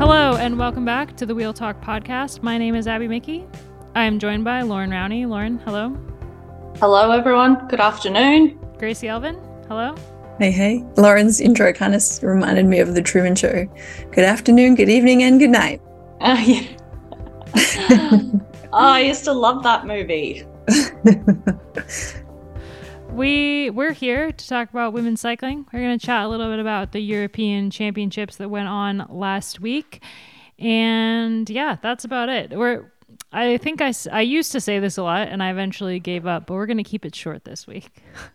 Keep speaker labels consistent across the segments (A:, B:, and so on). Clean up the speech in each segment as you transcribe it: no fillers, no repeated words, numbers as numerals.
A: Hello and welcome back to the Wheel Talk podcast. My name is Abby Mickey. I am joined by Lauren Rowney. Lauren, hello.
B: Hello, everyone. Good afternoon.
A: Gracie Elvin, hello.
C: Hey. Lauren's intro kind of reminded me of The Truman Show. Good afternoon, good evening, and good night.
B: Yeah. I used to love that movie.
A: We're here to talk about women's cycling. We're going to chat a little bit about the European Championships that went on last week. And yeah, that's about it. I think I used to say this a lot and I eventually gave up, but we're going to keep it short this week.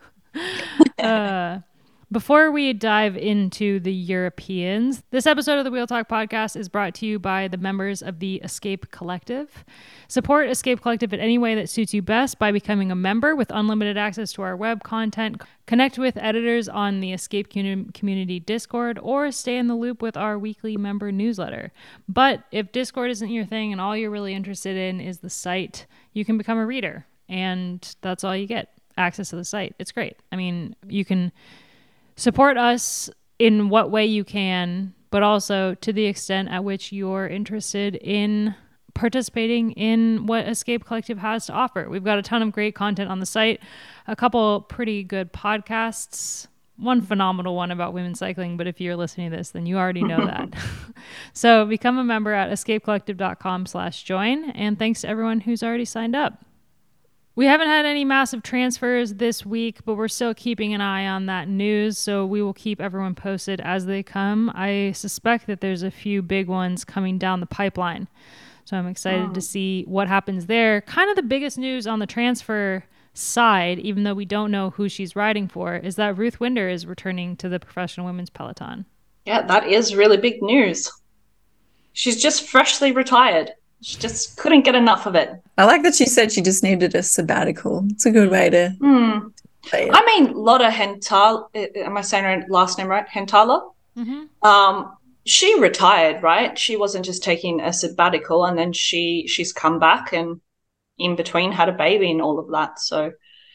A: Before we dive into the Europeans, this episode of the Wheel Talk podcast is brought to you by the members of the Escape Collective. Support Escape Collective in any way that suits you best by becoming a member with unlimited access to our web content, connect with editors on the Escape Community Discord, or stay in the loop with our weekly member newsletter. But if Discord isn't your thing and all you're really interested in is the site, you can become a reader, and that's all you get, access to the site. It's great. I mean, you can support us in what way you can, but also to the extent at which you're interested in participating in what Escape Collective has to offer. We've got a ton of great content on the site, a couple pretty good podcasts, one phenomenal one about women's cycling, but if you're listening to this, then you already know that. So become a member at escapecollective.com/join, and thanks to everyone who's already signed up. We haven't had any massive transfers this week, but we're still keeping an eye on that news, so we will keep everyone posted as they come. I suspect that there's a few big ones coming down the pipeline, so I'm excited to see what happens there. Kind of the biggest news on the transfer side, even though we don't know who she's riding for, is that Ruth Winder is returning to the professional women's peloton.
B: Yeah, that is really big news. She's just freshly retired. She just couldn't get enough of it.
C: I like that she said she just needed a sabbatical. It's a good way to say it.
B: I mean, Lotta Hentala, am I saying her last name right? Hentala?
A: Mm-hmm.
B: She retired, right? She wasn't just taking a sabbatical, and then she's come back and in between had a baby and all of that. So,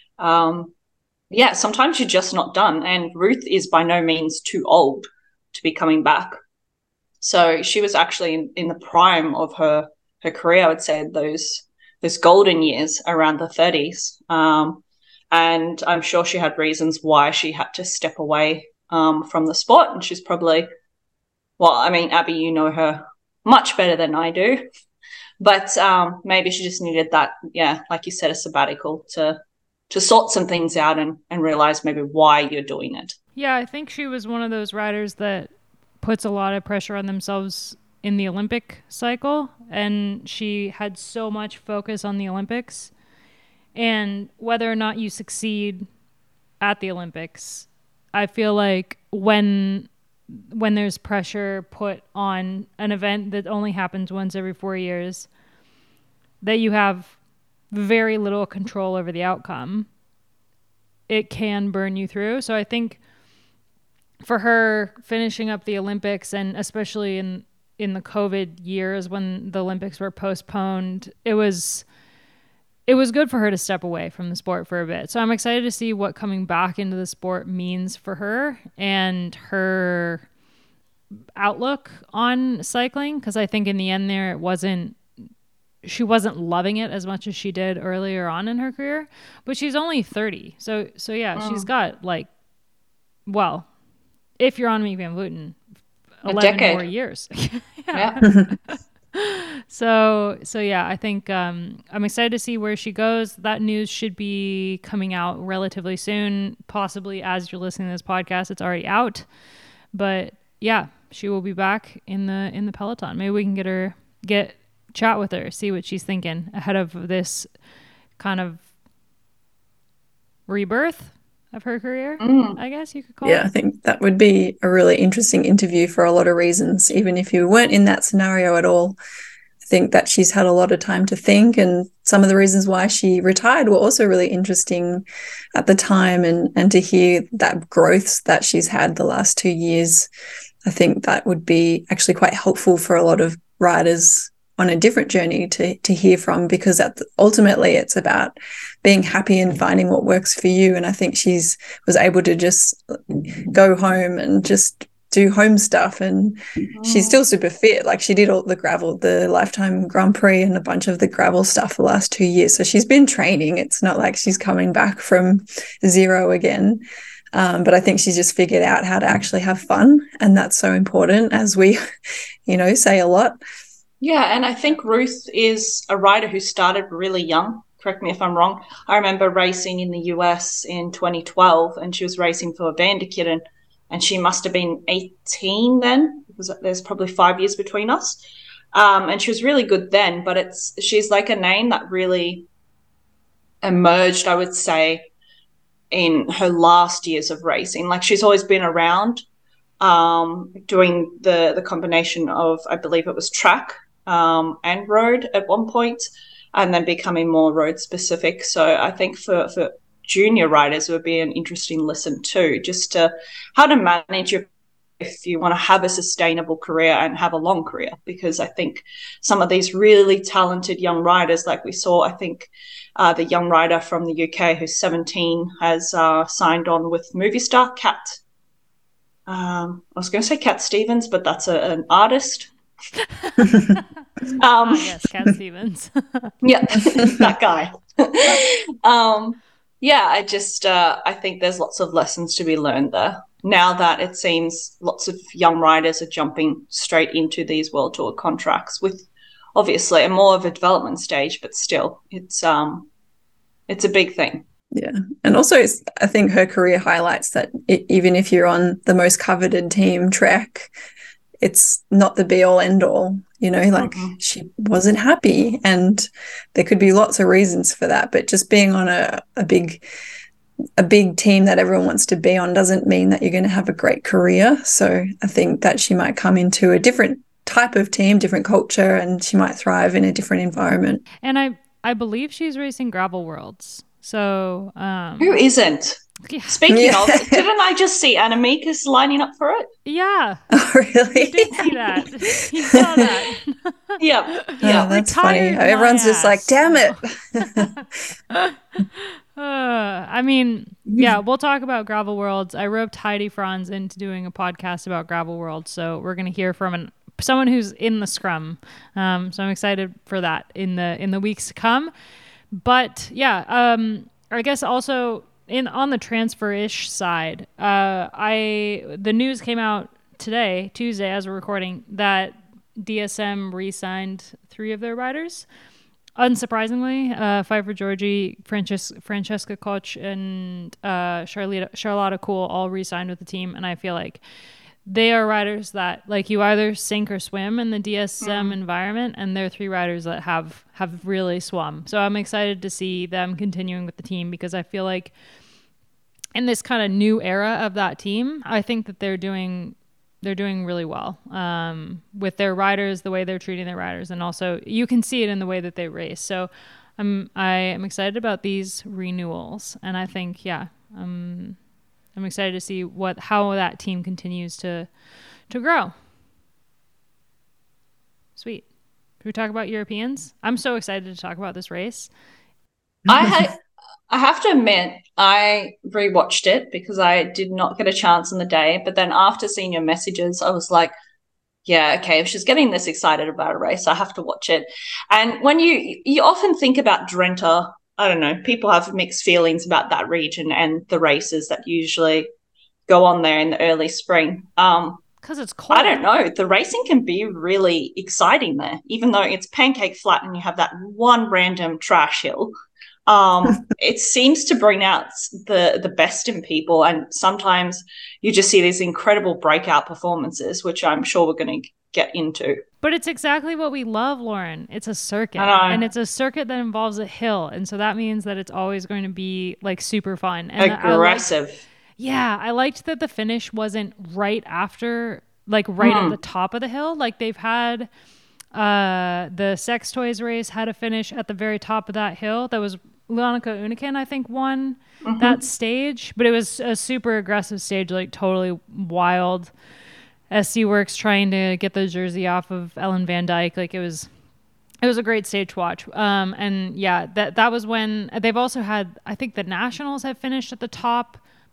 B: yeah, sometimes you're just not done. And Ruth is by no means too old to be coming back. So she was actually in the prime of her career, I would say, those golden years around the 30s. And I'm sure she had reasons why she had to step away from the sport. And she's probably, well, I mean, Abby, you know her much better than I do. But maybe she just needed that, yeah, like you said, a sabbatical to sort some things out and realize maybe why you're doing it.
A: Yeah, I think she was one of those riders that puts a lot of pressure on themselves in the Olympic cycle, and she had so much focus on the Olympics, and whether or not you succeed at the Olympics, I feel like when there's pressure put on an event that only happens once every 4 years, that you have very little control over the outcome, it can burn you through. So I think for her finishing up the Olympics, and especially in the COVID years when the Olympics were postponed, it was good for her to step away from the sport for a bit. So I'm excited to see what coming back into the sport means for her and her outlook on cycling. Because I think in the end there, she wasn't loving it as much as she did earlier on in her career, but she's only 30. So yeah, she's got well, if you're on Annemiek van Vleuten, 11 more years.
B: Yeah.
A: So yeah, I think I'm excited to see where she goes. That news should be coming out relatively soon, possibly as you're listening to this podcast, it's already out. But yeah, she will be back in the peloton. Maybe we can chat with her, see what she's thinking ahead of this kind of rebirth of her career, I guess you could call it.
C: Yeah, I think that would be a really interesting interview for a lot of reasons. Even if you weren't in that scenario at all, I think that she's had a lot of time to think, and some of the reasons why she retired were also really interesting at the time, and to hear that growth that she's had the last 2 years, I think that would be actually quite helpful for a lot of riders on a different journey to hear from, because ultimately it's about being happy and finding what works for you. And I think was able to just go home and just do home stuff, and she's still super fit. Like, she did all the gravel, the Lifetime Grand Prix and a bunch of the gravel stuff the last 2 years. So she's been training. It's not like she's coming back from zero again. But I think she's just figured out how to actually have fun. And that's so important, as we, say a lot.
B: Yeah, and I think Ruth is a rider who started really young. Correct me if I'm wrong. I remember racing in the US in 2012, and she was racing for Vanderkitten, and she must have been 18 then, because there's probably 5 years between us. And she was really good then, but she's like a name that really emerged, I would say, in her last years of racing. Like, she's always been around, doing the combination of, I believe it was track and road at one point, and then becoming more road specific. So I think for junior riders, it would be an interesting listen too, just to how to manage if you want to have a sustainable career and have a long career, because I think some of these really talented young riders, like we saw, I think the young rider from the UK who's 17 has signed on with Movistar, Cat. I was going to say Cat Stevens, but that's an artist.
A: Yes, Cat Stevens.
B: Yeah, that guy. I think there's lots of lessons to be learned there. Now that it seems lots of young riders are jumping straight into these World Tour contracts with obviously a more of a development stage, but still it's a big thing.
C: Yeah. And also, I think her career highlights that even if you're on the most coveted team, Trek, it's not the be all end all, she wasn't happy, and there could be lots of reasons for that. But just being on a big team that everyone wants to be on doesn't mean that you're going to have a great career. So I think that she might come into a different type of team, different culture, and she might thrive in a different environment.
A: And I believe she's racing Gravel Worlds. So
B: who isn't?
A: Yeah.
B: Speaking of, didn't I just see Annemiek's lining up for it?
A: Yeah.
C: Oh, really?
A: You did see that. You saw that.
B: Yeah.
C: Oh, that's funny. Everyone's just like, damn it.
A: We'll talk about Gravel Worlds. I roped Heidi Franz into doing a podcast about Gravel Worlds, so we're going to hear from someone who's in the scrum. So I'm excited for that in the weeks to come. But I guess also on the transfer-ish side, the news came out today, Tuesday, as we're recording, that DSM re-signed 3 of their riders. Unsurprisingly, Pfeiffer Georgi, Francesca Koch, and Charlotta Kuhl all re-signed with the team, and I feel like they are riders that, like, you either sink or swim in the DSM environment, and they're 3 riders that have really swum. So I'm excited to see them continuing with the team, because I feel like in this kind of new era of that team, I think that they're doing really well with their riders, the way they're treating their riders, and also you can see it in the way that they race. So I am excited about these renewals, and I think I'm excited to see how that team continues to grow. Sweet. Should we talk about Europeans? I'm so excited to talk about this race.
B: I have to admit, I rewatched it because I did not get a chance on the day. But then after seeing your messages, I was like, yeah, okay, if she's getting this excited about a race, I have to watch it. And when you often think about Drenthe, I don't know, people have mixed feelings about that region and the races that usually go on there in the early spring.
A: Because it's cold.
B: I don't know. The racing can be really exciting there, even though it's pancake flat and you have that one random trash hill. It seems to bring out the best in people, and sometimes you just see these incredible breakout performances, which I'm sure we're going to get into.
A: But it's exactly what we love, Lauren. It's a circuit, and it's a circuit that involves a hill, and so that means that it's always going to be like super fun and
B: aggressive.
A: I liked that the finish wasn't right after, like right at the top of the hill. Like they've had the Sex Toys race had a finish at the very top of that hill. That was Luanaka Uniken, I think, won that stage, but it was a super aggressive stage, like totally wild. SC Works trying to get the jersey off of Ellen Van Dyke. Like it was a great stage to watch. And yeah, that was when they've also had, I think the Nationals have finished at the top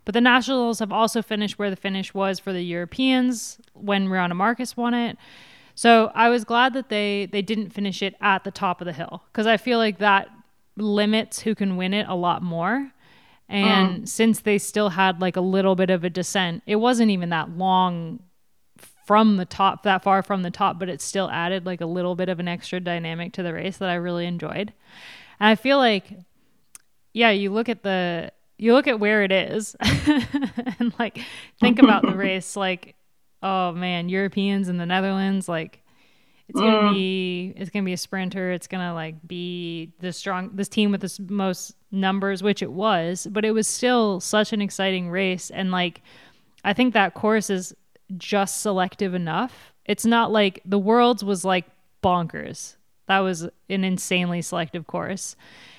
A: But the nationals have also finished where the finish was for the Europeans when Rihanna Marcus won it. So I was glad that they didn't finish it at the top of the hill, because I feel like that limits who can win it a lot more. And since they still had like a little bit of a descent, it wasn't even that long from the top, that far from the top, but it still added like a little bit of an extra dynamic to the race that I really enjoyed. And I feel like, yeah, you look at where it is and like think about the race, like, oh man, Europeans in the Netherlands, like it's gonna be a sprinter. It's gonna like be this team with the most numbers, which it was, but it was still such an exciting race. And like, I think that course is just selective enough. It's not like the Worlds was like bonkers. That was an insanely selective course.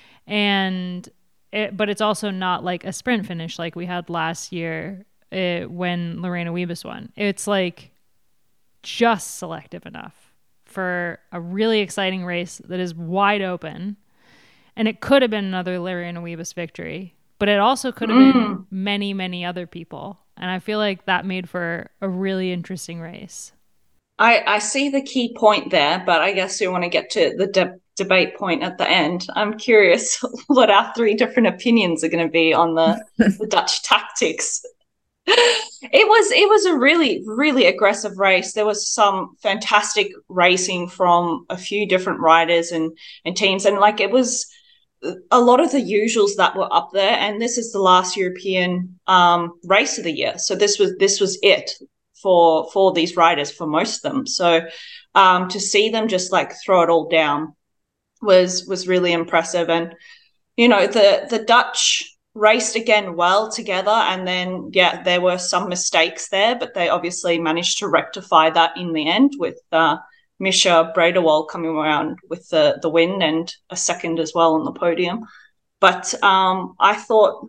A: But it's also not like a sprint finish like we had last year when Lorena Wiebes won. It's like just selective enough for a really exciting race that is wide open. And it could have been another Lorena Wiebes victory, but it also could have been many, many other people. And I feel like that made for a really interesting race.
B: I see the key point there, but I guess we want to get to the debate point at the end. I'm curious what our three different opinions are going to be on the Dutch tactics. It was a really, really aggressive race. There was some fantastic racing from a few different riders and teams, and like it was a lot of the usuals that were up there. And this is the last European race of the year, so this was it for these riders, for most of them. So to see them just like throw it all down was really impressive. And you know, the Dutch raced again well together, and then there were some mistakes there, but they obviously managed to rectify that in the end with Misha Bredewald coming around with the win and a second as well on the podium. But I thought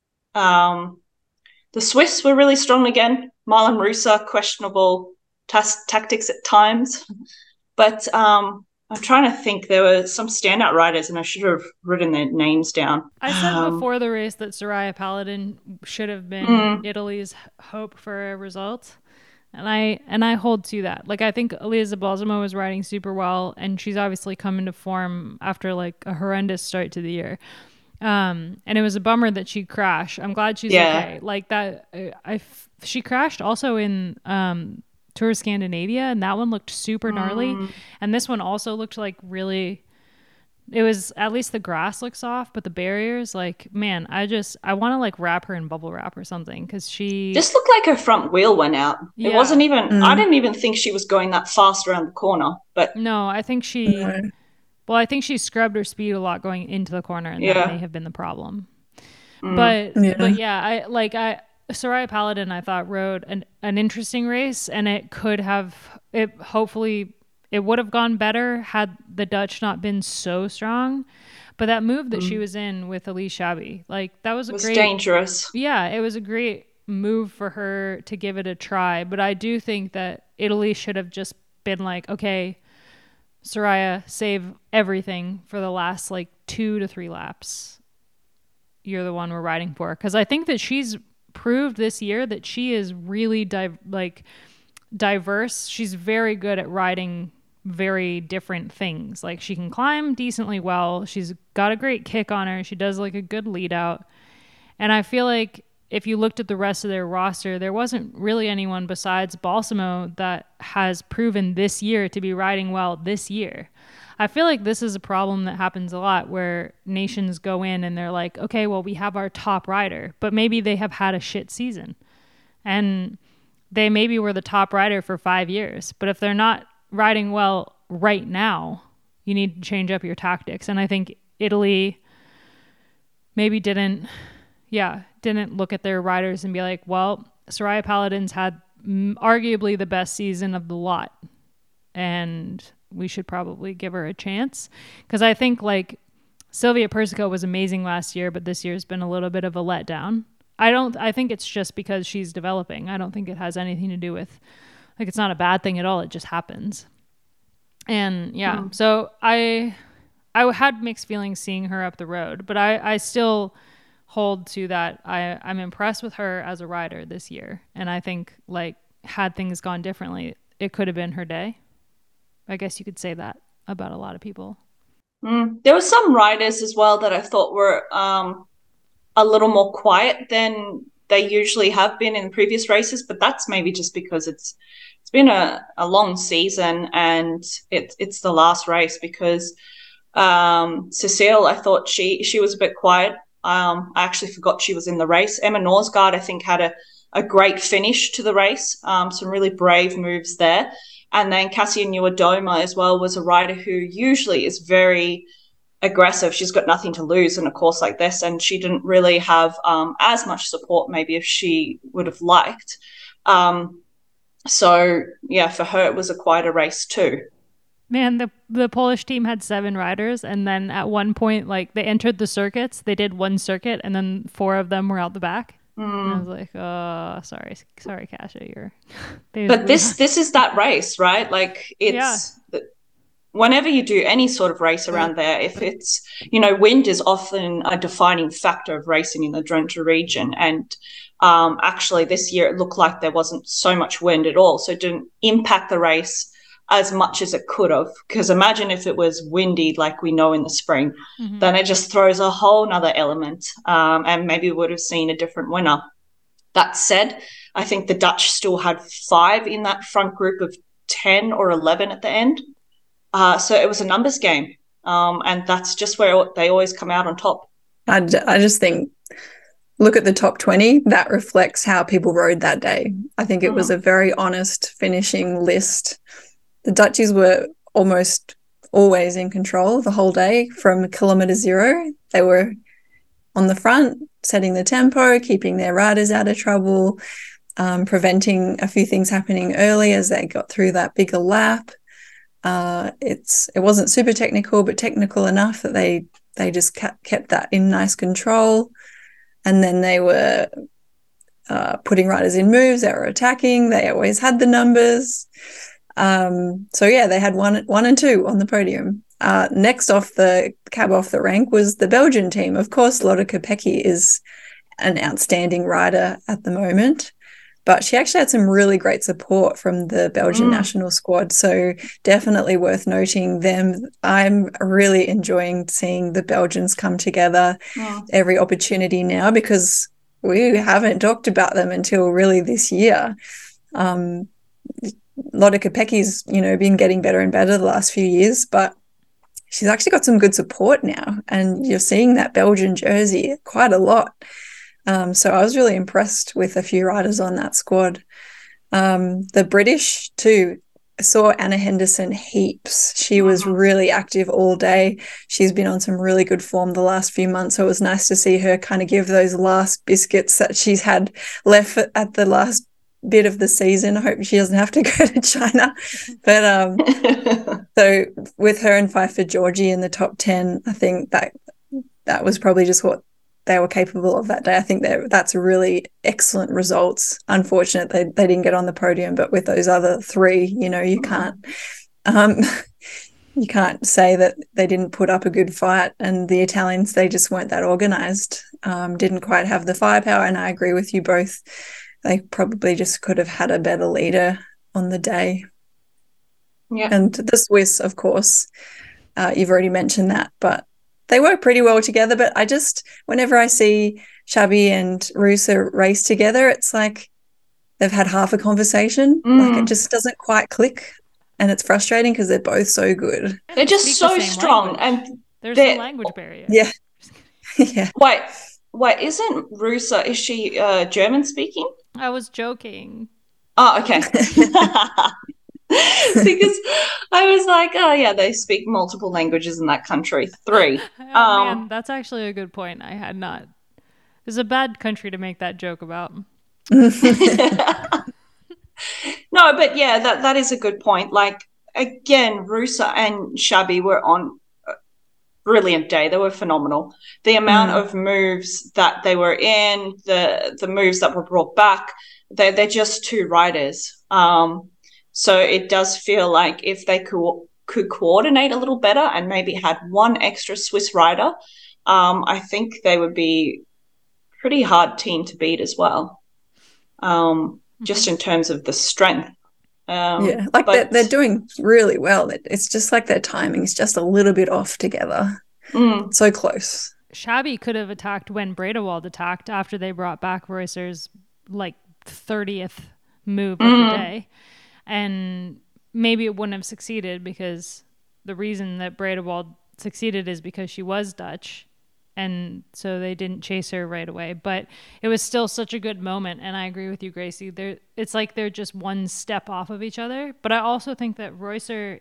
B: the Swiss were really strong again. Marlen Reusser, questionable tactics at times, but I'm trying to think. There were some standout riders, and I should have written their names down.
A: I said before the race that Soraya Paladin should have been Italy's hope for a result. And I hold to that. Like, I think Elisa Balsamo was riding super well, and she's obviously come into form after like a horrendous start to the year. And it was a bummer that she crashed. I'm glad she's okay. Like that, she crashed also in Tour of Scandinavia, and that one looked super gnarly. And this one also looked like really, it was, at least the grass looks soft, but the barriers, like, man, I want to like wrap her in bubble wrap or something, because she
B: just looked like her front wheel went out. Yeah. It wasn't even, I didn't even think she was going that fast around the corner. But
A: no, I think I think she scrubbed her speed a lot going into the corner, and that may have been the problem. But yeah, Soraya Paladin, I thought, rode an interesting race, and it would have gone better had the Dutch not been so strong. But that move that she was in with Elise Chabbey, like that was
B: dangerous.
A: Yeah, it was a great move for her to give it a try. But I do think that Italy should have just been like, okay, Soraya, save everything for the last like 2 to 3 laps. You're the one we're riding for. Because I think that she's proved this year that she is really diverse. She's very good at riding very different things. Like, she can climb decently well. She's got a great kick on her. She does like a good lead out. And I feel like if you looked at the rest of their roster, there wasn't really anyone besides Balsamo that has proven this year to be riding well this year. I feel like this is a problem that happens a lot, where nations go in and they're like, okay, well, we have our top rider, but maybe they have had a shit season. And they maybe were the top rider for 5 years. But if they're not riding well right now, you need to change up your tactics. And I think Italy maybe didn't look at their riders and be like, well, Soraya Paladin's had arguably the best season of the lot, and we should probably give her a chance. Because I think like Sylvia Persico was amazing last year, but this year's been a little bit of a letdown. I think it's just because she's developing. I don't think it has anything to do with, like, it's not a bad thing at all. It just happens. And yeah, so I had mixed feelings seeing her up the road, but I still hold to that. I'm impressed with her as a rider this year. And I think, like, had things gone differently, it could have been her day. I guess you could say that about a lot of people.
B: There were some riders as well that I thought were a little more quiet than they usually have been in previous races, but that's maybe just because it's been a long season and it's the last race. Because Cecile, I thought she was a bit quiet. I actually forgot she was in the race. Emma Norsgaard, I think, had a great finish to the race. Some really brave moves there. And then Cassia Nuadoma as well was a rider who usually is very aggressive. She's got nothing to lose in a course like this, and she didn't really have as much support maybe if she would have liked. So, yeah, for her it was a quieter race too.
A: Man, the Polish team had 7 riders, and then at one point, like, they entered the circuits. They did one circuit, and then 4 of them were out the back. And I was like, oh, sorry, Kasia,
B: But this is that race, right? Like, it's whenever you do any sort of race around there, if it's, wind is often a defining factor of racing in the Drenthe region. And actually this year it looked like there wasn't so much wind at all. So it didn't impact the race as much as it could have. Because imagine if it was windy like we know in the spring, then it just throws a whole nother element, and maybe we would have seen a different winner. That said, I think the Dutch still had 5 in that front group of 10 or 11 at the end. So it was a numbers game, and that's just where they always come out on top.
C: I just think, look at the top 20. That reflects how people rode that day. I think it was a very honest finishing list. The Dutchies were almost always in control the whole day from kilometre 0. They were on the front, setting the tempo, keeping their riders out of trouble, preventing a few things happening early as they got through that bigger lap. It wasn't super technical, but technical enough that they just kept that in nice control. And then they were putting riders in moves. They were attacking. They always had the numbers. So yeah, they had 1 and 2 on the podium. Next off the rank was the Belgian team. Of course, Lotte Kopecky is an outstanding rider at the moment, but she actually had some really great support from the Belgian national squad. So definitely worth noting them. I'm really enjoying seeing the Belgians come together every opportunity now, because we haven't talked about them until really this year. Lotte Kopecky's, been getting better and better the last few years, but she's actually got some good support now, and you're seeing that Belgian jersey quite a lot. So I was really impressed with a few riders on that squad. The British too, saw Anna Henderson heaps. She was really active all day. She's been on some really good form the last few months, so it was nice to see her kind of give those last biscuits that she's had left at the last bit of the season. I hope she doesn't have to go to China. But so with her and Pfeiffer Georgie in the top 10, I think that was probably just what they were capable of that day. I think that's really excellent results. Unfortunate they didn't get on the podium, but with those other 3, you can't you can't say that they didn't put up a good fight. And the Italians, they just weren't that organised, didn't quite have the firepower. And I agree with you both. They probably just could have had a better leader on the day.
B: Yeah.
C: And the Swiss, of course, you've already mentioned that, but they work pretty well together. But whenever I see Xabi and Rusa race together, it's like they've had half a conversation. Like it just doesn't quite click, and it's frustrating because they're both so good.
B: They're just so strong,
A: language. And there's a language barrier.
C: Yeah. Yeah.
B: Wait, isn't Rusa, is she German speaking?
A: I was joking.
B: Oh, okay. Because I was like, oh yeah, they speak multiple languages in that country. 3.
A: Man, that's actually a good point. I had not. It's a bad country to make that joke about.
B: No, but yeah, that is a good point. Like, again, Rusa and Xabi were on a brilliant day. They were phenomenal. The amount of moves that they were in, the moves that were brought back, they're just 2 riders. So it does feel like if they could coordinate a little better and maybe had 1 extra Swiss rider, I think they would be pretty hard team to beat as well. Just in terms of the strength.
C: Like they're doing really well. It's just like their timing is just a little bit off together. So close.
A: Shabby could have attacked when Bredewald attacked after they brought back Reusser's like 30th move of the day. And maybe it wouldn't have succeeded, because the reason that Bredewald succeeded is because she was Dutch. And so they didn't chase her right away. But it was still such a good moment. And I agree with you, Gracie. It's like they're just one step off of each other. But I also think that Reusser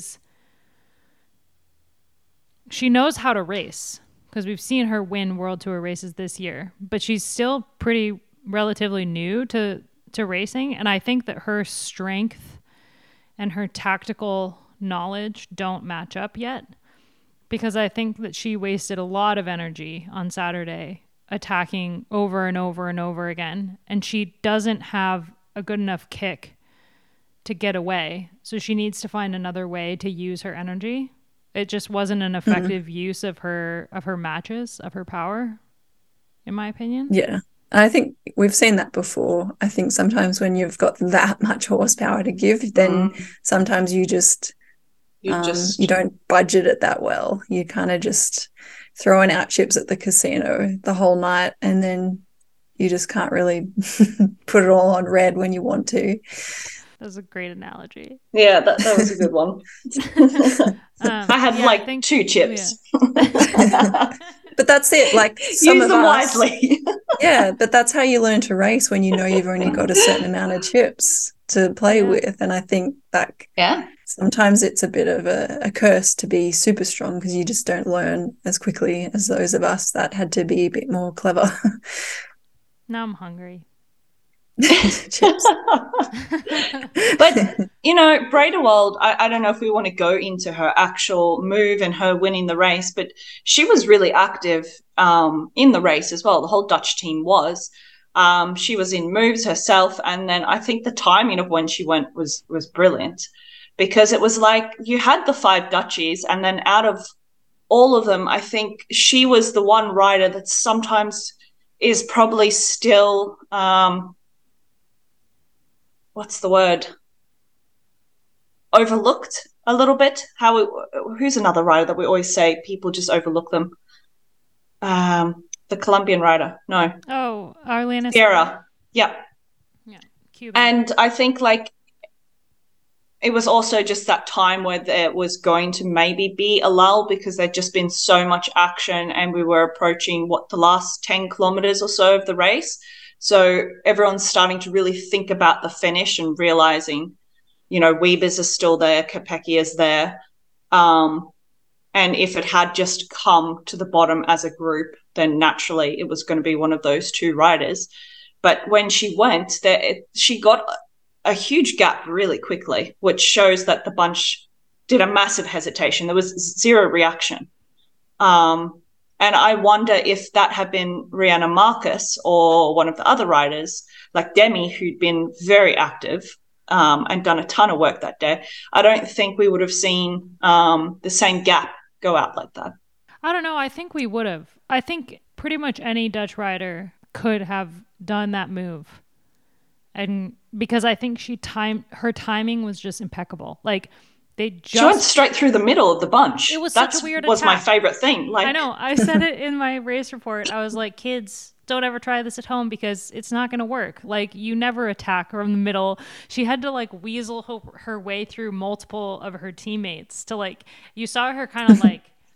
A: she knows how to race, because we've seen her win World Tour races this year. But she's still pretty relatively new to racing. And I think that her strength and her tactical knowledge don't match up yet. Because I think that she wasted a lot of energy on Saturday attacking over and over and over again. And she doesn't have a good enough kick to get away. So she needs to find another way to use her energy. It just wasn't an effective use of her matches, of her power, in my opinion.
C: Yeah. I think we've seen that before. I think sometimes when you've got that much horsepower to give, then sometimes you don't budget it that well. You kind of just throwing out chips at the casino the whole night, and then you just can't really put it all on red when you want to.
A: That was a great analogy.
B: Yeah, that was a good one. I had two chips.
C: Yeah. But that's it. Like, some
B: use them wisely.
C: Yeah, but that's how you learn to race, when you know you've only got a certain amount of chips to play with. And I think that sometimes it's a bit of a curse to be super strong, because you just don't learn as quickly as those of us that had to be a bit more clever.
A: Now I'm hungry.
C: Chips.
B: But Bredewald, I don't know if we want to go into her actual move and her winning the race, but she was really active in the race as well. The whole Dutch team was. She was in moves herself, and then I think the timing of when she went was brilliant, because it was like you had the 5 Dutchies, and then out of all of them, I think she was the one rider that sometimes is probably still what's the word? Overlooked a little bit. Who's another rider that we always say people just overlook them? The Colombian rider. No.
A: Oh, Arlena
B: Sierra. Yeah.
A: Yeah. Cuban.
B: And I think it was also just that time where there was going to maybe be a lull, because there'd just been so much action, and we were approaching the last 10 kilometers or so of the race. So everyone's starting to really think about the finish and realizing, Wiebes is still there, Kopecky is there. And if it had just come to the bottom as a group, then naturally it was going to be one of those 2 riders. But when she went, she got a huge gap really quickly, which shows that the bunch did a massive hesitation. There was zero reaction. And I wonder if that had been Rihanna Marcus or one of the other riders, like Demi, who'd been very active and done a ton of work that day. I don't think we would have seen the same gap go out like that.
A: I don't know. I think we would have. I think pretty much any Dutch rider could have done that move. And because I think her timing was just impeccable. Like, she
B: went straight through the middle of the bunch.
A: It was such a weird attack.
B: Was my favorite thing.
A: I know. I said it in my race report. I was like, kids, don't ever try this at home, because it's not going to work. Like, you never attack from the middle. She had to weasel her way through multiple of her teammates to you saw her kind of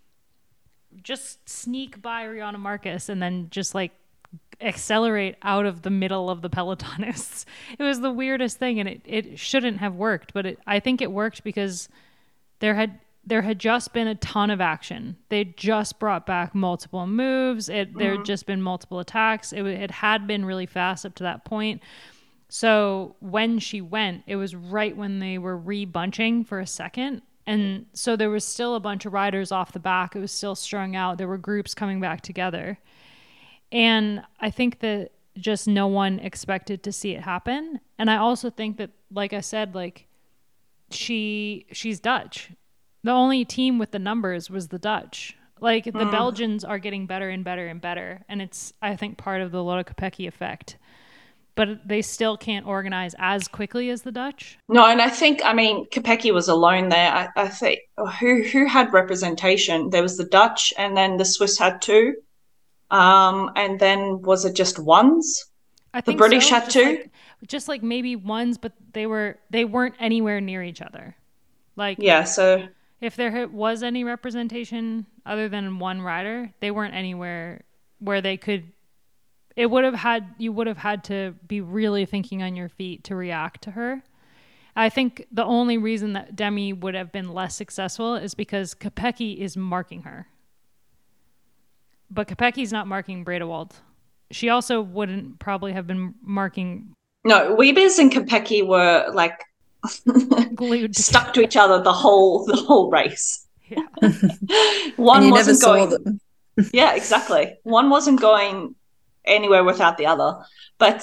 A: just sneak by Rihanna Marcus and then just accelerate out of the middle of the pelotonists. It was the weirdest thing, and it shouldn't have worked, but I think it worked because there had just been a ton of action. They just brought back multiple moves. There had just been multiple attacks. It had been really fast up to that point. So when she went, it was right when they were re-bunching for a second. And so there was still a bunch of riders off the back. It was still strung out. There were groups coming back together. And I think that just no one expected to see it happen. And I also think that, like I said, she's Dutch. The only team with the numbers was the Dutch. Like the Belgians are getting better and better and better. And it's, I think, part of the Lotte Kopecky effect. But they still can't organize as quickly as the Dutch.
B: No, and I think, I mean, Kopecky was alone there. I think who had representation? There was the Dutch, and then the Swiss had two. And then was it just ones?
A: I think
B: the British
A: so.
B: had two?
A: Just like maybe ones, but they weren't anywhere near each other. Like,
B: yeah, so
A: if there was any representation other than one rider, they weren't anywhere where they could. You would have had to be really thinking on your feet to react to her. I think the only reason that Demi would have been less successful is because Kopecky is marking her. But Kopecky's not marking Bredewald. She also wouldn't probably have been marking.
B: No, Wiebes and Kopecky were like
A: glued
B: stuck to each other the whole race.
A: Yeah.
B: One
C: and you
B: wasn't
C: never
B: going.
C: saw them.
B: Yeah, exactly. One wasn't going anywhere without the other. But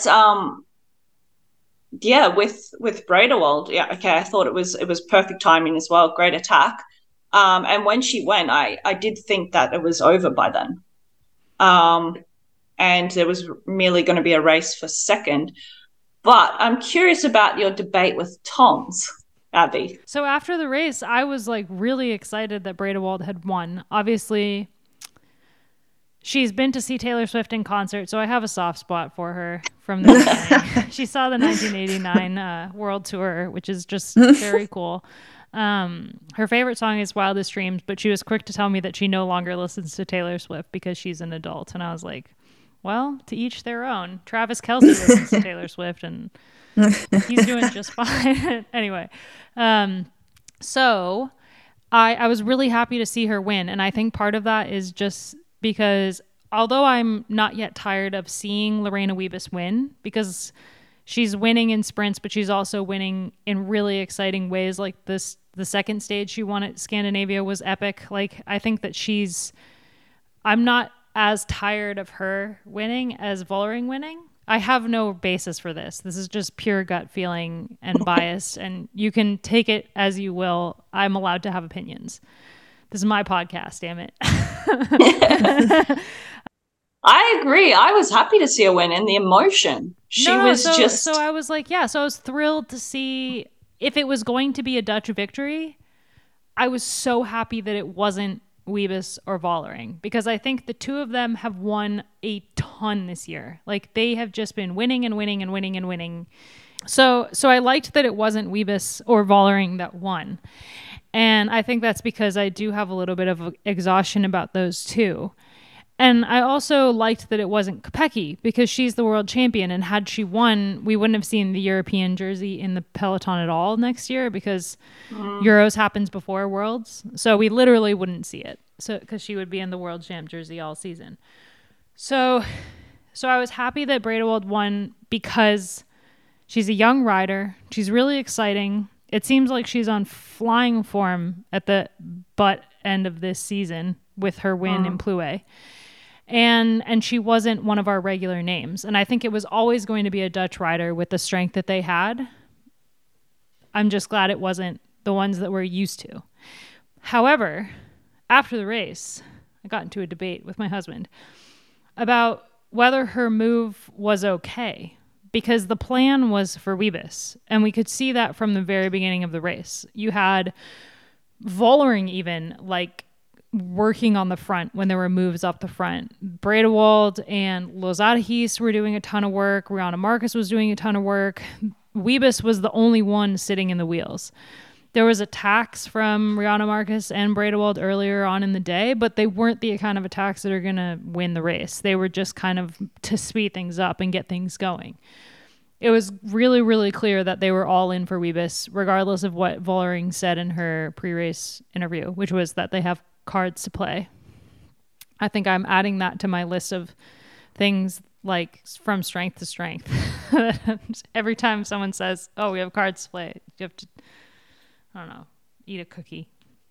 B: yeah, with Bredewald, yeah, okay, I thought it was perfect timing as well, great attack. And when she went, I did think that it was over by then. And there was merely going to be a race for second. But I'm curious about your debate with Toms, Abby.
A: So after the race, I was like really excited that Bredewald had won. Obviously, she's been to see Taylor Swift in concert, so I have a soft spot for her from the beginning. She saw the 1989 World Tour, which is just very cool. Her favorite song is Wildest Dreams, but she was quick to tell me that she no longer listens to Taylor Swift because she's an adult. And I was like, well, to each their own. Travis Kelce listens to Taylor Swift, and he's doing just fine. Anyway, so I was really happy to see her win. And I think part of that is just because although I'm not yet tired of seeing Lorena Wiebes win, because she's winning in sprints, but she's also winning in really exciting ways. Like the second stage she won at Scandinavia was epic. Like, I think that I'm not as tired of her winning as Vollering winning. I have no basis for this. This is just pure gut feeling and bias, and you can take it as you will. I'm allowed to have opinions. This is my podcast, damn it.
B: I agree. I was happy to see her win, and the emotion. So
A: I was like, yeah, so I was thrilled to see if it was going to be a Dutch victory. I was so happy that it wasn't Wiebes or Vollering, because I think the two of them have won a ton this year. Like, they have just been winning and winning and winning and winning. So I liked that it wasn't Wiebes or Vollering that won. And I think that's because I do have a little bit of exhaustion about those two. And I also liked that it wasn't Kopecky, because she's the world champion. And had she won, we wouldn't have seen the European jersey in the peloton at all next year, because Euros happens before Worlds. So we literally wouldn't see it. So because she would be in the world champ jersey all season. So I was happy that Bredewald won because she's a young rider. She's really exciting. It seems like she's on flying form at the butt end of this season with her win in Plouay. And she wasn't one of our regular names. And I think it was always going to be a Dutch rider with the strength that they had. I'm just glad it wasn't the ones that we're used to. However, after the race, I got into a debate with my husband about whether her move was okay, because the plan was for Wiebes, and we could see that from the very beginning of the race. You had Vollering even like working on the front when there were moves up the front. Bredewald and Lozada Heese were doing a ton of work. Rihanna Marcus was doing a ton of work. Wiebes was the only one sitting in the wheels. There was attacks from Rihanna Marcus and Bredewald earlier on in the day, but they weren't the kind of attacks that are going to win the race. They were just kind of to speed things up and get things going. It was really, really clear that they were all in for Wiebes, regardless of what Vollering said in her pre-race interview, which was that they have cards to play. I think I'm adding that to my list of things, like from strength to strength. Every time someone says, oh, we have cards to play, you have to, I don't know, eat a cookie.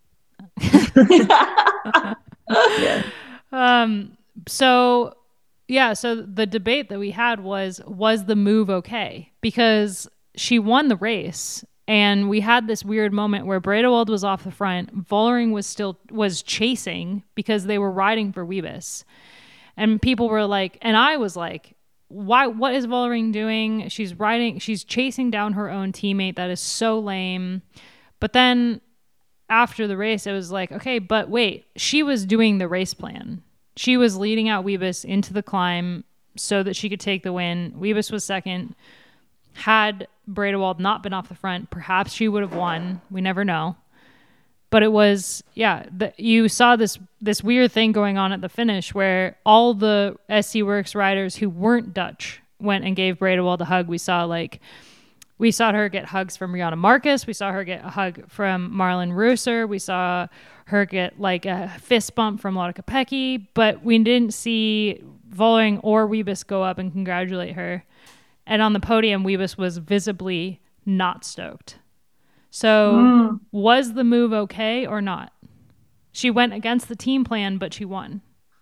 A: So the debate that we had was the move okay? Because she won the race And we had this weird moment where Bredewald was off the front. Vollering was chasing because they were riding for Wiebes. And people were like, and I was like, what is Vollering doing? She's chasing down her own teammate. That is so lame. But then after the race, it was like, okay, but wait, she was doing the race plan. She was leading out Wiebes into the climb so that she could take the win. Wiebes was second. Had Bredewald not been off the front, perhaps she would have won. We never know. But it was, you saw this weird thing going on at the finish where all the SC Works riders who weren't Dutch went and gave Bredewald a hug. We saw her get hugs from Rihanna Marcus. We saw her get a hug from Marlon Reusser. We saw her get like a fist bump from Lotte Kopecky. But we didn't see Vollering or Wiebes go up and congratulate her. And on the podium, Wiebes was visibly not stoked. So was the move okay or not? She went against the team plan, but she won.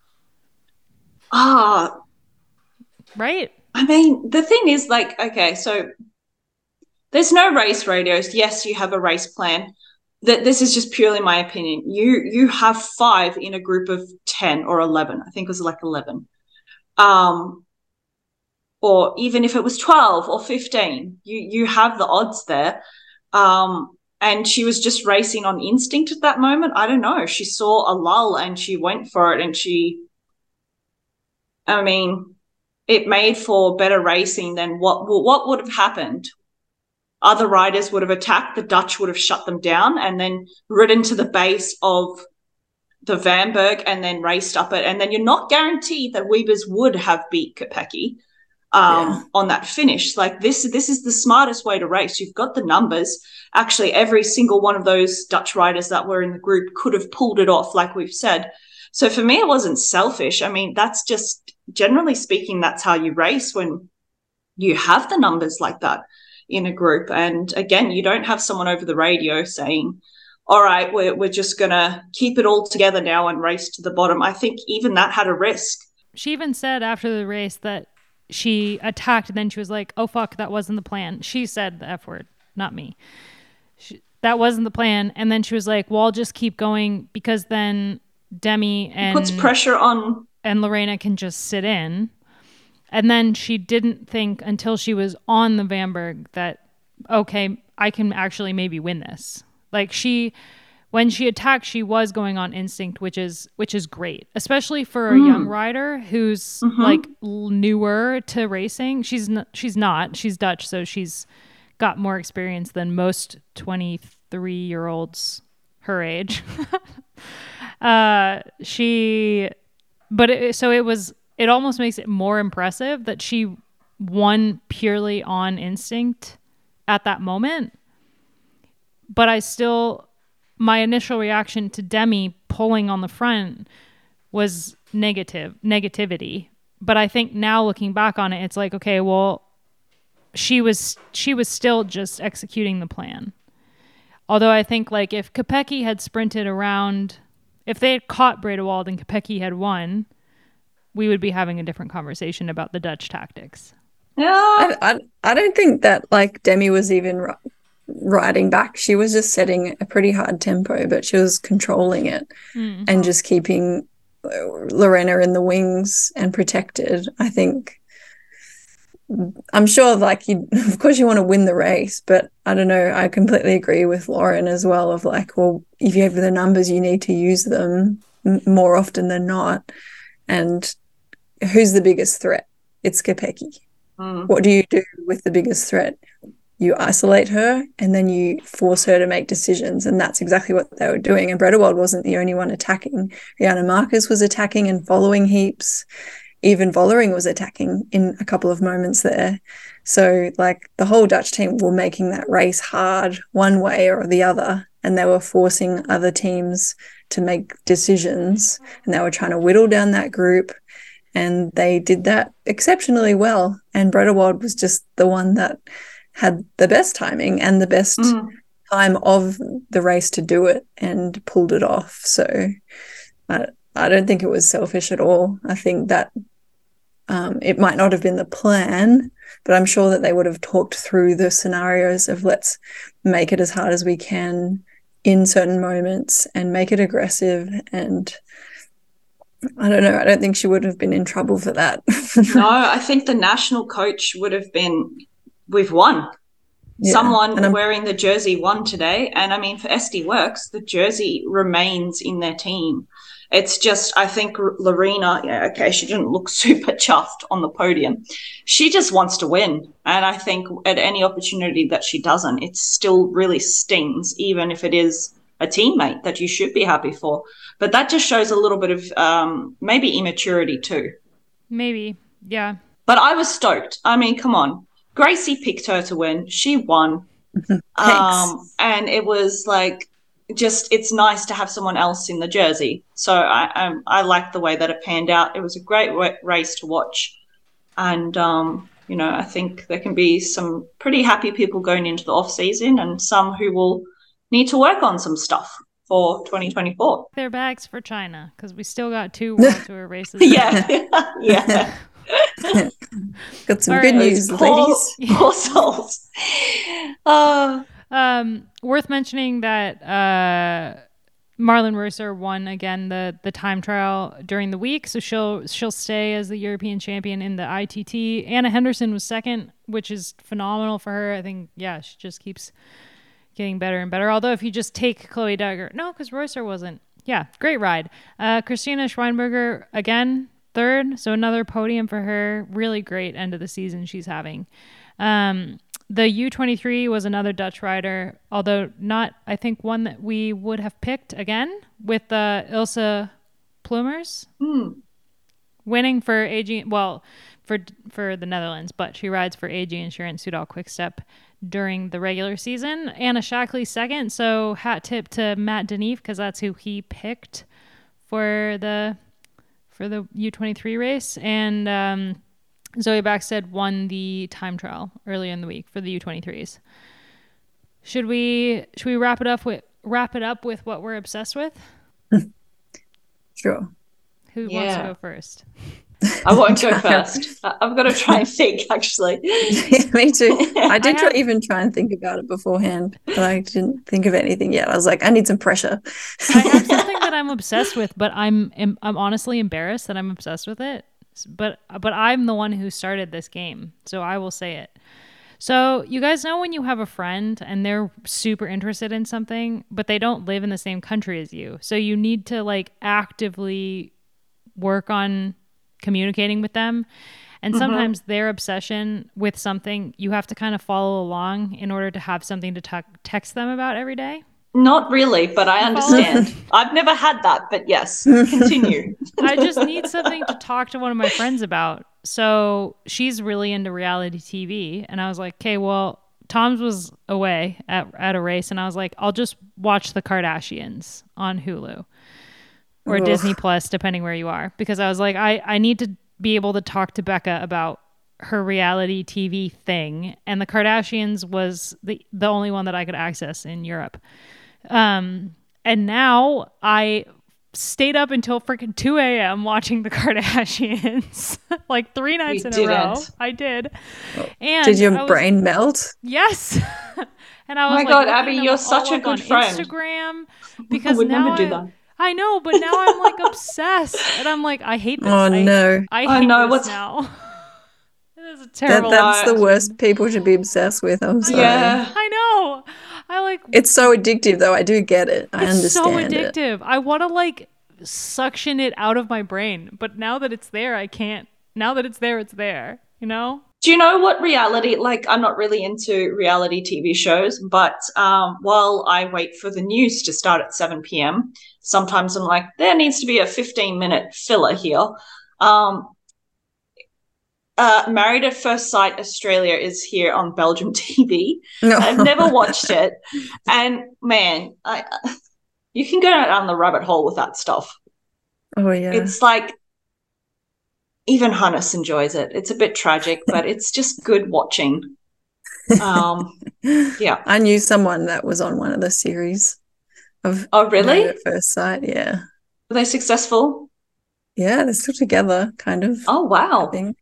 A: Right?
B: I mean, the thing is, like, okay, so there's no race radios. Yes, you have a race plan. This is just purely my opinion. You have 5 in a group of 10 or 11. I think it was like 11. Or even if it was 12 or 15, you have the odds there. And she was just racing on instinct at that moment. I don't know. She saw a lull and she went for it. And it made for better racing than what would have happened. Other riders would have attacked. The Dutch would have shut them down and then ridden to the base of the Vanberg and then raced up it. And then you're not guaranteed that Wiebes would have beat Kopecky. On that finish. Like this is the smartest way to race. You've got the numbers. Actually, every single one of those Dutch riders that were in the group could have pulled it off, like we've said. So for me, it wasn't selfish. I mean, that's just, generally speaking, that's how you race when you have the numbers like that in a group. And again, you don't have someone over the radio saying, all right, we're just going to keep it all together now and race to the bottom. I think even that had a risk.
A: She even said after the race that she attacked and then she was like, oh fuck, that wasn't the plan. She said the F word, not me. That wasn't the plan. And then she was like, well, I'll just keep going because then Demi and
B: puts pressure on
A: and Lorena can just sit in. And then she didn't think until she was on the Vanberg that, okay, I can actually maybe win this. Like when she attacked, she was going on instinct, which is great, especially for a young rider who's like newer to racing. She's Dutch, so she's got more experience than most 23-year-olds her age. It almost makes it more impressive that she won purely on instinct at that moment. But my initial reaction to Demi pulling on the front was negativity. But I think now looking back on it, it's like, okay, well, she was still just executing the plan. Although I think like if Kopecky had sprinted around, if they had caught Bredewald and Kopecky had won, we would be having a different conversation about the Dutch tactics.
C: Yeah. I don't think that like Demi was even riding back. She was just setting a pretty hard tempo, but she was controlling it and just keeping Lorena in the wings and protected. I think, I'm sure like of course you want to win the race, but I don't know, I completely agree with Lauren as well of like, well, if you have the numbers, you need to use them more often than not. And who's the biggest threat? It's Kopecky. What do you do with the biggest threat? You isolate her and then you force her to make decisions. And that's exactly what they were doing. And Bredewald wasn't the only one attacking. Rihanna Marcus was attacking and following heaps. Even Vollering was attacking in a couple of moments there. So like the whole Dutch team were making that race hard one way or the other. And they were forcing other teams to make decisions. And they were trying to whittle down that group. And they did that exceptionally well. And Bredewald was just the one that had the best timing and the best time of the race to do it and pulled it off. So I don't think it was selfish at all. I think that It might not have been the plan, but I'm sure that they would have talked through the scenarios of let's make it as hard as we can in certain moments and make it aggressive. And I don't know, I don't think she would have been in trouble for that.
B: No, I think the national coach would have been, we've won. Yeah, someone wearing the jersey won today. And I mean, for SD Worx, the jersey remains in their team. It's just, I think Lorena, yeah, okay, she didn't look super chuffed on the podium. She just wants to win. And I think at any opportunity that she doesn't, it still really stings, even if it is a teammate that you should be happy for. But that just shows a little bit of maybe immaturity too.
A: Maybe, yeah.
B: But I was stoked. I mean, come on. Gracie picked her to win. She won. And it was like, just, it's nice to have someone else in the jersey. So I like the way that it panned out. It was a great race to watch. And, you know, I think there can be some pretty happy people going into the off season and some who will need to work on some stuff for 2024.
A: Their bags for China, because we still got 2 World Tour races.
B: Yeah. Yeah.
C: Got some good news, ladies.
B: Poor souls.
A: Worth mentioning that Marlen Reusser won again the time trial during the week, so she'll stay as the European champion in the ITT. Anna Henderson was second, which is phenomenal for her. I think, yeah, she just keeps getting better and better. Although if you just take Chloe Duggar, no, because Reusser wasn't. Yeah, great ride. Christina Schweinberger again, third, so another podium for her. Really great end of the season she's having. The U23 was another Dutch rider, although not, I think, one that we would have picked again, with Ilse Plumers winning for AG, well, for the Netherlands, but she rides for AG Insurance Soudal Quickstep during the regular season. Anna Shackley second, so hat tip to Matt Deneve, because that's who he picked for the U23 race. And Zoe Backstead won the time trial earlier in the week for the U23s. Should we wrap it up with what we're obsessed with?
C: Sure.
A: Who wants to go first?
B: I won't go first. I've got to try and think, actually.
C: Me too. I did even try and think about it beforehand, but I didn't think of anything yet. I was like, I need some pressure.
A: I have something that I'm obsessed with, but I'm honestly embarrassed that I'm obsessed with it. But I'm the one who started this game, so I will say it. So you guys know when you have a friend and they're super interested in something, but they don't live in the same country as you. So you need to like actively work on communicating with them. And sometimes their obsession with something, you have to kind of follow along in order to have something to text them about every day.
B: Not really, but I understand. I've never had that, but yes, continue.
A: I just need something to talk to one of my friends about. So she's really into reality TV. And I was like, okay, well, Tom's was away at a race. And I was like, I'll just watch The Kardashians on Hulu or Disney Plus, depending where you are. Because I was like, I need to be able to talk to Becca about her reality TV thing. And The Kardashians was the only one that I could access in Europe. And now I stayed up until freaking 2 a.m. watching The Kardashians like 3 nights in a row. I did. And
C: did your brain melt?
A: Yes. And I was
B: like, God, Abby, you're such a good friend.
A: Instagram, because
B: I would
A: now
B: never do that.
A: I know, but now I'm like obsessed, and I'm like, I hate this.
C: Oh no!
A: I hate this now. This is a terrible.
C: That's the worst people should be obsessed with. I'm sorry.
B: Yeah,
A: I know.
C: It's so addictive, though. I do get it. I understand. It's so
A: addictive. I want to like suction it out of my brain, but now that it's there, I can't. Now that it's there, it's there. You know.
B: Do you know what reality, like I'm not really into reality TV shows, but while I wait for the news to start at 7 p.m., sometimes I'm like, there needs to be a 15-minute filler here. Married at First Sight Australia is here on Belgium TV. No. I've never watched it. And man, you can go down the rabbit hole with that stuff.
C: Oh, yeah.
B: It's like, even Hannes enjoys it. It's a bit tragic, but it's just good watching. Yeah.
C: I knew someone that was on one of the series of
B: really?
C: Married at First Sight, yeah.
B: Were they successful?
C: Yeah, they're still together, kind of.
B: Oh, wow.
C: I think.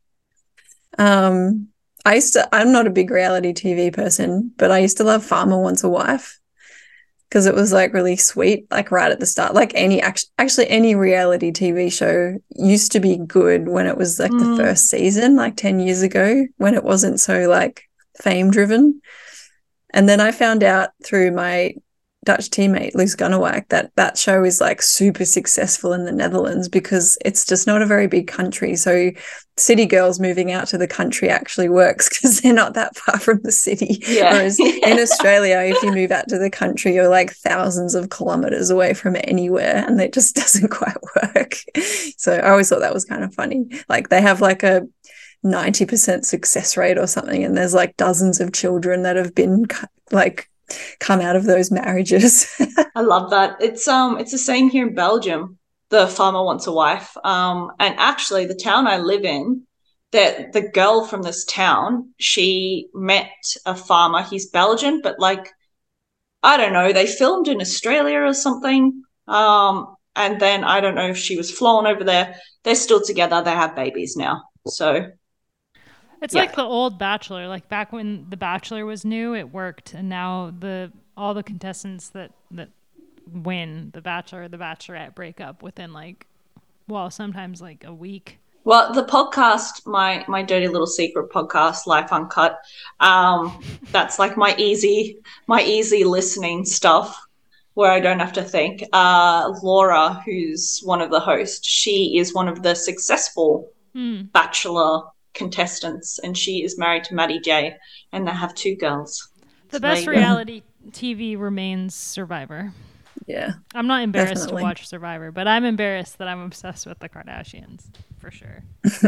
C: I'm not a big reality TV person, but I used to love Farmer Wants a Wife because it was like really sweet, like right at the start. Like actually any reality TV show used to be good when it was like the first season, like 10 years ago, when it wasn't so like fame driven. And then I found out through my Dutch teammate, Loes Gunnewijk, that show is like super successful in the Netherlands because it's just not a very big country. So city girls moving out to the country actually works because they're not that far from the city.
B: Yeah.
C: Whereas in Australia, if you move out to the country, you're like thousands of kilometers away from anywhere, and it just doesn't quite work. So I always thought that was kind of funny. Like they have like a 90% success rate or something, and there's like dozens of children that have been like come out of those marriages.
B: I love that. It's the same here in Belgium. The Farmer Wants a Wife. And actually the town I live in, that the girl from this town, she met a farmer. He's Belgian, but like, I don't know, they filmed in Australia or something. And then I don't know if she was flown over there. They're still together. They have babies now. So
A: it's like the old Bachelor. Like back when The Bachelor was new, it worked, and now all the contestants that win The Bachelor or The Bachelorette break up within sometimes like a week.
B: Well, the podcast, my dirty little secret podcast, Life Uncut, that's like my easy listening stuff where I don't have to think. Laura, who's one of the hosts, she is one of the successful Bachelor contestants, and she is married to Maddie J, and they have 2 girls.
A: The best reality TV remains Survivor.
C: Yeah.
A: I'm not embarrassed to watch Survivor, but I'm embarrassed that I'm obsessed with the Kardashians, for sure.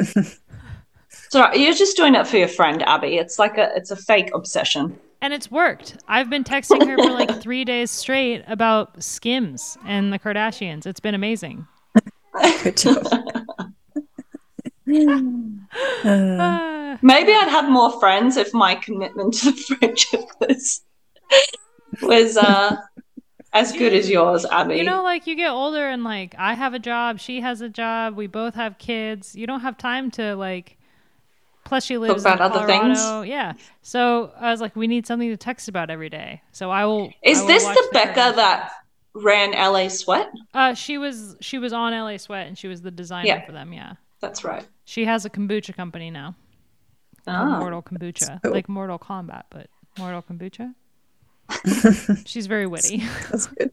B: So you're just doing it for your friend, Abby. It's like it's a fake obsession.
A: And it's worked. I've been texting her for like 3 days straight about Skims and the Kardashians. It's been amazing.
C: Good job.
B: Maybe I'd have more friends if my commitment to friendship was as good as yours, Abby.
A: You know, like you get older and like I have a job, she has a job, we both have kids. You don't have time to like. Plus, she lives in Colorado. Other things. Yeah. So I was like, we need something to text about every day. So I will.
B: Is this the Becca that ran LA Sweat?
A: She was on LA Sweat, and she was the designer for them. Yeah.
B: That's right.
A: She has a kombucha company now. Mortal Kombucha. Cool. Like Mortal Kombat, but Mortal Kombucha. She's very witty.
C: That's good.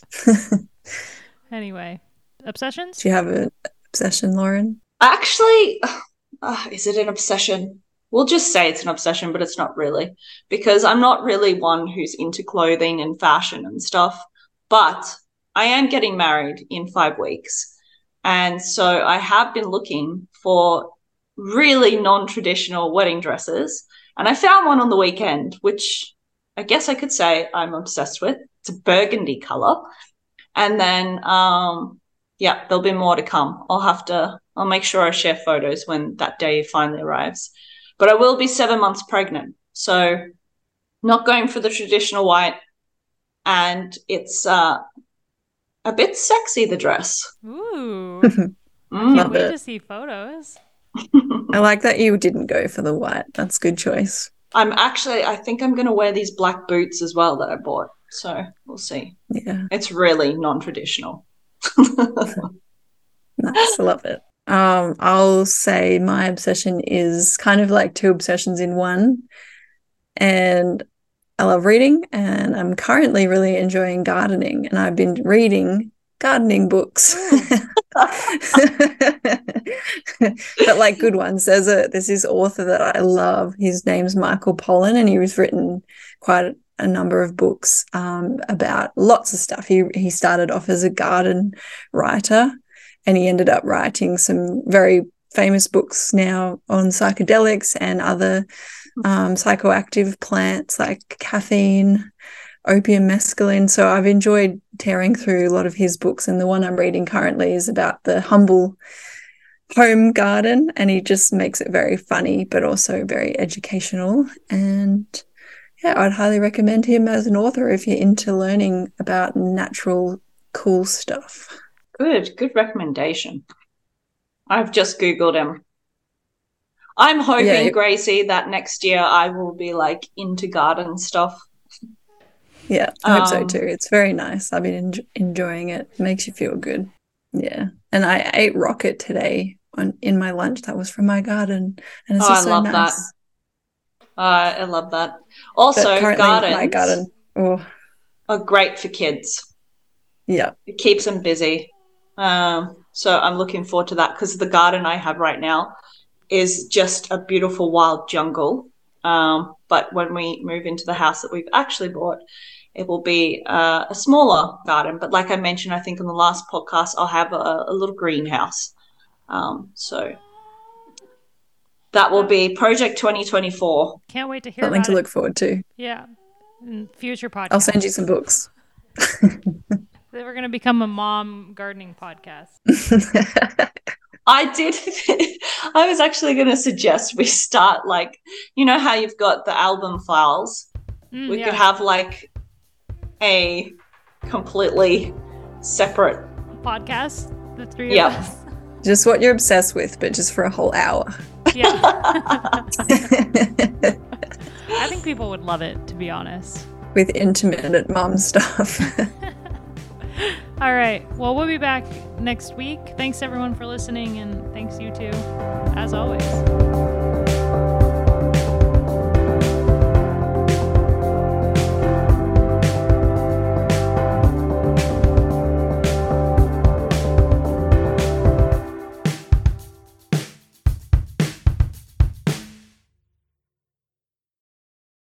A: Anyway, obsessions?
C: Do you have an obsession, Lauren?
B: Actually, is it an obsession? We'll just say it's an obsession, but it's not really, because I'm not really one who's into clothing and fashion and stuff. But I am getting married in 5 weeks. And so I have been looking for really non-traditional wedding dresses. And I found one on the weekend, which I guess I could say I'm obsessed with. It's a burgundy color. And then, there'll be more to come. I'll make sure I share photos when that day finally arrives. But I will be 7 months pregnant. So not going for the traditional white. And it's a bit sexy, the dress.
A: Ooh. I can't wait to see photos.
C: I like that you didn't go for the white. That's a good choice.
B: I think I'm going to wear these black boots as well that I bought. So we'll see.
C: Yeah.
B: It's really non-traditional.
C: Nice. I love it. I'll say my obsession is kind of like 2 obsessions in one. And I love reading, and I'm currently really enjoying gardening, and I've been reading gardening books. But like good ones. There's this author that I love. His name's Michael Pollan, and he's written quite a number of books about lots of stuff. He started off as a garden writer, and he ended up writing some very famous books now on psychedelics and other psychoactive plants like caffeine, opium, mescaline. So I've enjoyed tearing through a lot of his books, and the one I'm reading currently is about the humble home garden, and he just makes it very funny but also very educational. And yeah, I'd highly recommend him as an author if you're into learning about natural cool stuff.
B: Good recommendation. I've just Googled him. I'm hoping,
C: Yeah.
B: Gracie, that next year I will be like into garden stuff.
C: Yeah, I hope so too. It's very nice. I've been enjoying it. It makes you feel good. Yeah. And I ate rocket today in my lunch. That was from my garden. And it's just
B: I
C: so
B: love
C: nice.
B: that. I love that. Also,
C: But currently
B: gardens
C: my garden. Oh,
B: are great for kids.
C: yeah.
B: It keeps them busy. So I'm looking forward to that because the garden I have right now is just a beautiful wild jungle. But when we move into the house that we've actually bought, it will be a smaller garden. But like I mentioned, I think in the last podcast, I'll have a little greenhouse. So that will be Project 2024.
A: Can't wait to hear
C: Something
A: about
C: to
A: it.
C: look forward to.
A: Yeah. In future podcasts.
C: I'll send you some books.
A: We're going to become a mom gardening podcast.
B: I was actually going to suggest we start like, you know how you've got the album files? We could have like a completely separate
A: podcast, the three of us.
C: Just what you're obsessed with, but just for a whole hour.
A: Yeah. I think people would love it, to be honest.
C: With intermittent mom stuff.
A: All right. Well, we'll be back next week. Thanks everyone for listening, and thanks you too, as always.